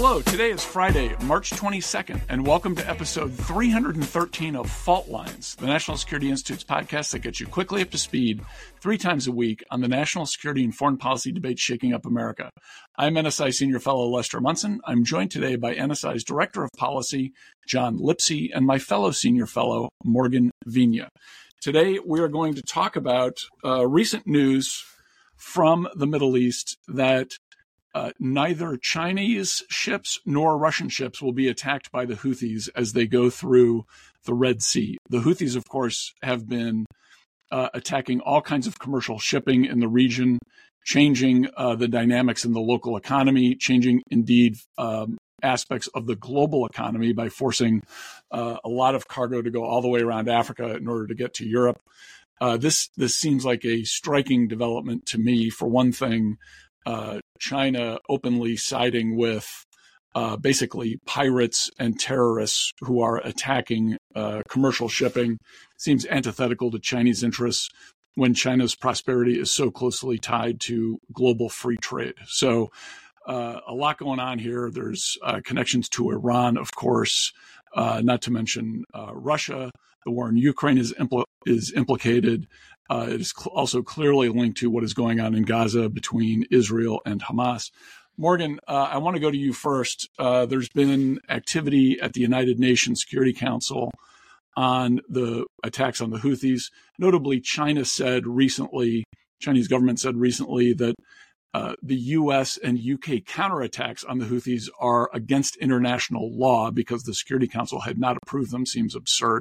Hello, today is Friday, March 22nd, and welcome to episode 313 of Fault Lines, the National Security Institute's podcast that gets you quickly up to speed 3 times a week on the national security and foreign policy debates shaking up America. I'm NSI Senior Fellow Lester Munson. I'm joined today by NSI's Director of Policy, John Lipsey, and my fellow Senior Fellow, Morgan Vigna. Today, we are going to talk about recent news from the Middle East that neither Chinese ships nor Russian ships will be attacked by the Houthis as they go through the Red Sea. The Houthis, of course, have been attacking all kinds of commercial shipping in the region, changing the dynamics in the local economy, changing indeed aspects of the global economy by forcing a lot of cargo to go all the way around Africa in order to get to Europe. This seems like a striking development to me. For one thing, China openly siding with basically pirates and terrorists who are attacking commercial shipping seems antithetical to Chinese interests when China's prosperity is so closely tied to global free trade. So a lot going on here. There's connections to Iran, of course, not to mention Russia. The war in Ukraine is implicated. It is also clearly linked to what is going on in Gaza between Israel and Hamas. Morgan, I want to go to you first. There's been activity at the United Nations Security Council on the attacks on the Houthis. Notably, Chinese government said recently that the U.S. and U.K. counterattacks on the Houthis are against international law because the Security Council had not approved them. Seems absurd.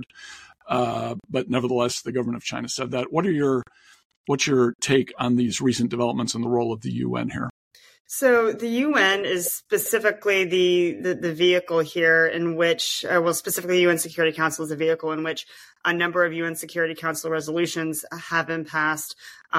But nevertheless, the government of China said that. What's your take on these recent developments and the role of the UN here? So the UN is specifically the vehicle here in which, specifically the UN Security Council is a vehicle in which a number of UN Security Council resolutions have been passed.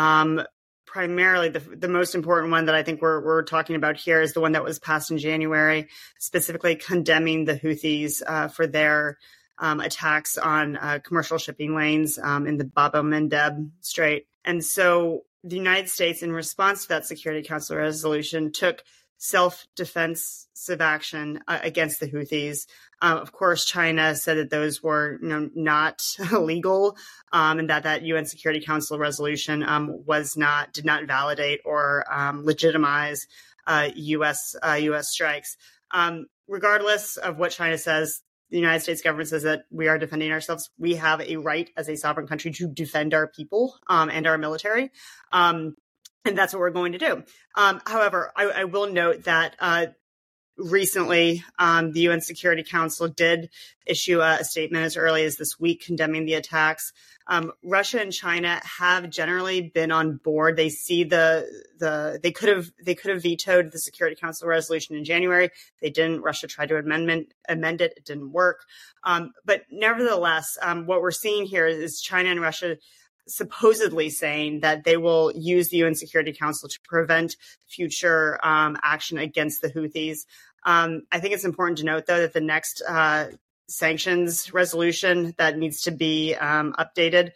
Primarily, the most important one that I think we're talking about here is the one that was passed in January, specifically condemning the Houthis for their attacks on commercial shipping lanes in the Bab el-Mandeb Strait. And so the United States, in response to that Security Council resolution, took self-defensive action against the Houthis. Of course, China said that those were not legal, and that UN Security Council resolution did not validate or legitimize U.S. strikes. Regardless of what China says, the United States government says that we are defending ourselves. We have a right as a sovereign country to defend our people and our military. And that's what we're going to do. However, I will note that recently the UN Security Council did issue a statement as early as this week condemning the attacks. Russia and China have generally been on board. They see they could have vetoed the Security Council resolution in January. They didn't. Russia tried to amend it. It didn't work. But nevertheless, what we're seeing here is China and Russia supposedly saying that they will use the UN Security Council to prevent future action against the Houthis. I think it's important to note, though, that the next sanctions resolution that needs to be updated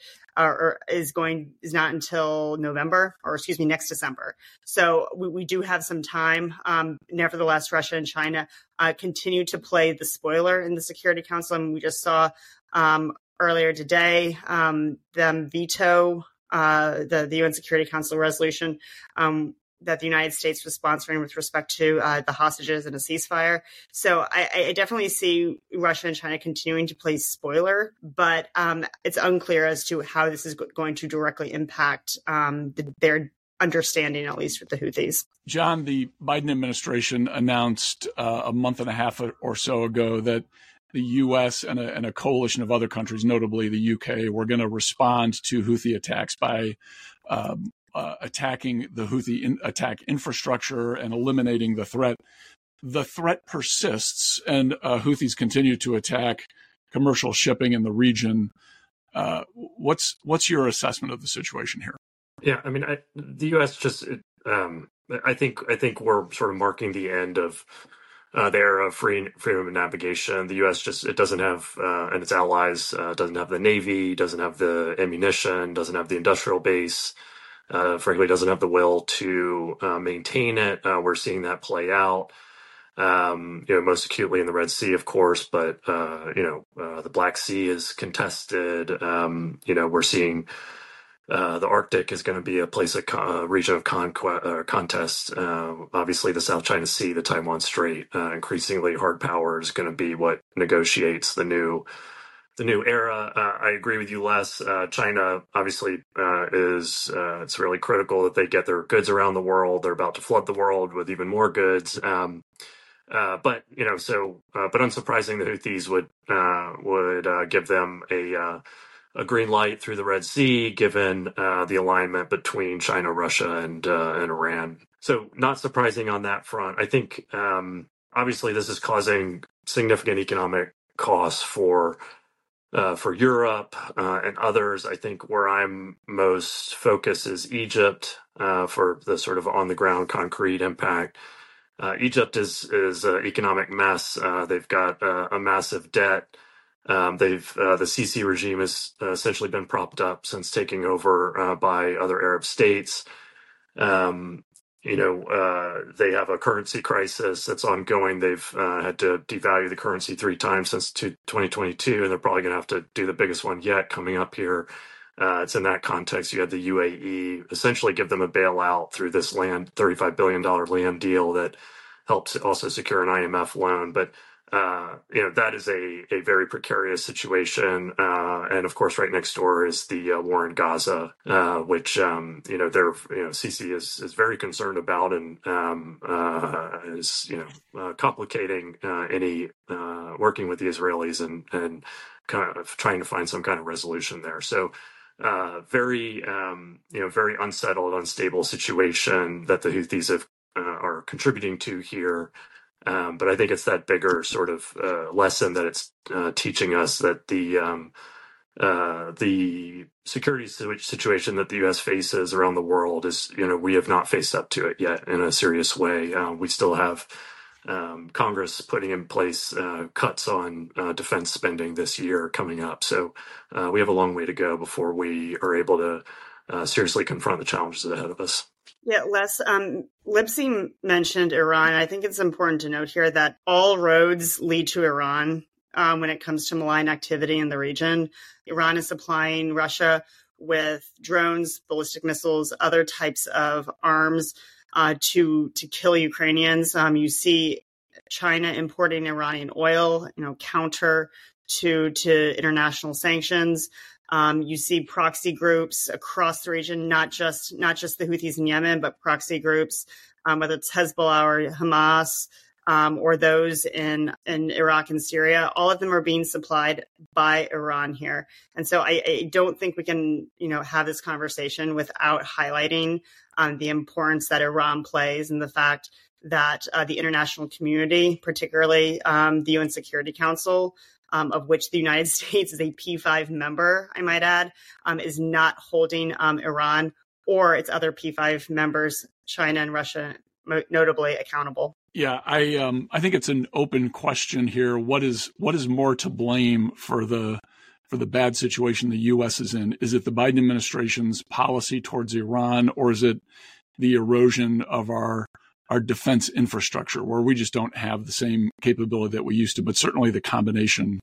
is not until next December. So we do have some time. Nevertheless, Russia and China continue to play the spoiler in the Security Council. And we just saw earlier today them veto the UN Security Council resolution that the United States was sponsoring with respect to the hostages and a ceasefire. So I definitely see Russia and China continuing to play spoiler, but it's unclear as to how this is going to directly impact their understanding, at least with the Houthis. John, the Biden administration announced a month and a half or so ago that the U.S. and a coalition of other countries, notably the U.K., were going to respond to Houthi attacks by attacking the Houthi attack infrastructure and eliminating the threat. The threat persists, and Houthis continue to attack commercial shipping in the region. What's your assessment of the situation here? Yeah, I mean, the U.S. I think we're sort of marking the end of the era of freedom of navigation. The U.S. it doesn't have, and its allies, doesn't have the Navy, doesn't have the ammunition, doesn't have the industrial base, frankly, doesn't have the will to maintain it. We're seeing that play out. most acutely in the Red Sea, of course, but the Black Sea is contested. We're seeing the Arctic is going to be a place of region of contest. Obviously, the South China Sea, the Taiwan Strait, increasingly hard power is going to be what negotiates the new era. I agree with you, Les. China obviously it's really critical that they get their goods around the world. They're about to flood the world with even more goods. But unsurprising, the Houthis would give them a green light through the Red Sea, given the alignment between China, Russia, and Iran. So not surprising on that front. I think obviously this is causing significant economic costs for Europe and others. I think where I'm most focused is Egypt for the sort of on the ground concrete impact. Egypt is an economic mess. They've got a massive debt. The Sisi regime has essentially been propped up since taking over by other Arab states. They have a currency crisis that's ongoing. They've had to devalue the currency 3 times since 2022, and they're probably going to have to do the biggest one yet coming up here. It's in that context. You had the UAE essentially give them a bailout through this $35 billion land deal that helps also secure an IMF loan. But that is a very precarious situation. And of course, right next door is the war in Gaza, which, Sisi is very concerned about and is complicating any working with the Israelis and kind of trying to find some kind of resolution there. So very unsettled, unstable situation that the Houthis are contributing to here. But I think it's that bigger sort of lesson that it's teaching us that the security situation that the U.S. faces around the world is, we have not faced up to it yet in a serious way. We still have Congress putting in place cuts on defense spending this year coming up. So we have a long way to go before we are able to seriously confront the challenges ahead of us. Yeah, Les, Lipsy mentioned Iran. I think it's important to note here that all roads lead to Iran when it comes to malign activity in the region. Iran is supplying Russia with drones, ballistic missiles, other types of arms to kill Ukrainians. You see China importing Iranian oil, counter to international sanctions. You see proxy groups across the region, not just the Houthis in Yemen, but proxy groups, whether it's Hezbollah or Hamas, or those in Iraq and Syria. All of them are being supplied by Iran here. And so I don't think we can, have this conversation without highlighting the importance that Iran plays and the fact that the international community, particularly the UN Security Council, of which the United States is a P5 member, I might add, is not holding Iran or its other P5 members, China and Russia, notably accountable. Yeah, I think it's an open question here. What is more to blame for the bad situation the U.S. is in? Is it the Biden administration's policy towards Iran, or is it the erosion of our defense infrastructure, where we just don't have the same capability that we used to? But certainly the combination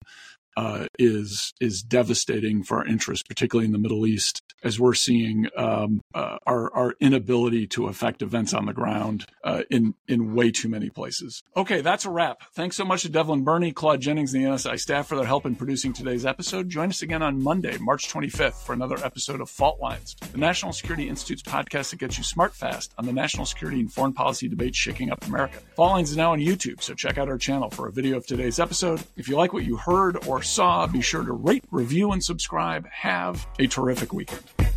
is devastating for our interests, particularly in the Middle East, as we're seeing our inability to affect events on the ground in way too many places. Okay, that's a wrap. Thanks so much to Devlin Burney, Claude Jennings, and the NSI staff for their help in producing today's episode. Join us again on Monday, March 25th, for another episode of Fault Lines, the National Security Institute's podcast that gets you smart fast on the national security and foreign policy debates shaking up America. Fault Lines is now on YouTube, so check out our channel for a video of today's episode. If you like what you heard or saw, be sure to rate, review, and subscribe. Have a terrific weekend.